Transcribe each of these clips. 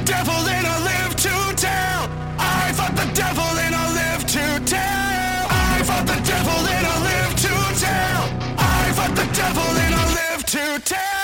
devil and I live to tell. I fought the devil and I live to tell. I fought the devil and I live to tell. I fought the devil and I live to tell.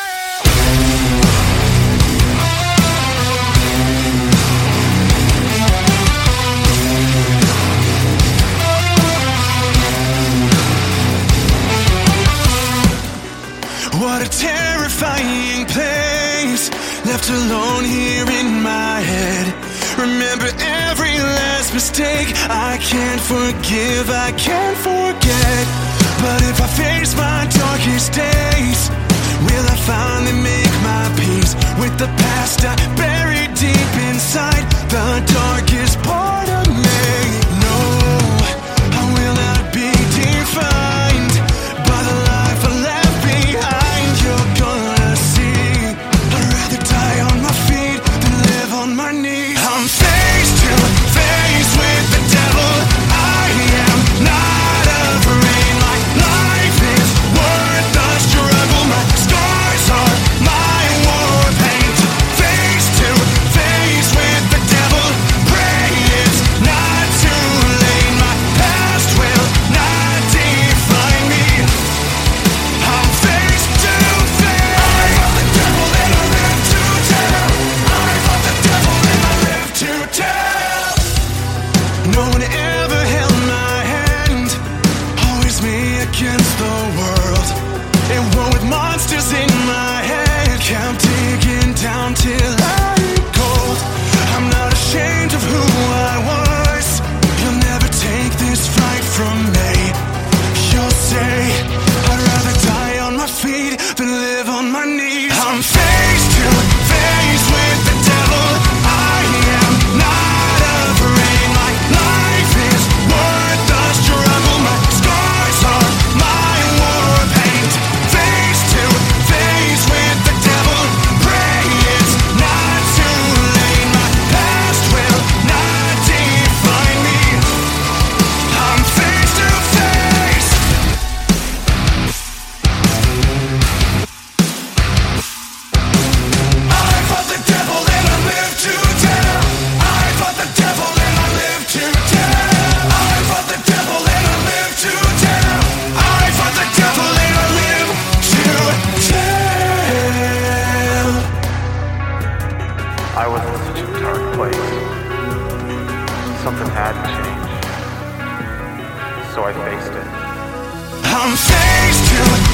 What a terrifying place, left alone here in my head. Remember every last mistake. I can't forgive, I can't forget. But if I face my darkest days, will I finally make my peace with the past I buried deep inside the darkest part of me? No, I will not be defined by the life I left behind. You're gonna see, I'd rather die on my feet than live on my knees. I'm face to face with the devil. I am not afraid. My life is worth the struggle. My scars are my war paint. Face to face with the devil. Pray it's not too late. My past will not define me. I'm face to face. I fought the devil and I live to tell. I fought the devil and I live to tell. No one ever held my hand, always me against the world. And war with monsters in my head, kept digging down till I hit cold. I'm not ashamed of who I was. You'll never take this fight from me. You'll say I'd rather die on my feet than live on my knees. I'm face to face with the devil. I am not afraid. My life is worth the struggle. My scars are my war paint. Face to face with the devil. Pray it's not too late. My past will not define me. I'm face to face. I fought the devil and I live to tell. I fought the devil and I live to tell. I fought the devil and I live to tell. I fought the devil and I live to tell. I was in such a dark place. Something had to change. So I faced it. I'm face to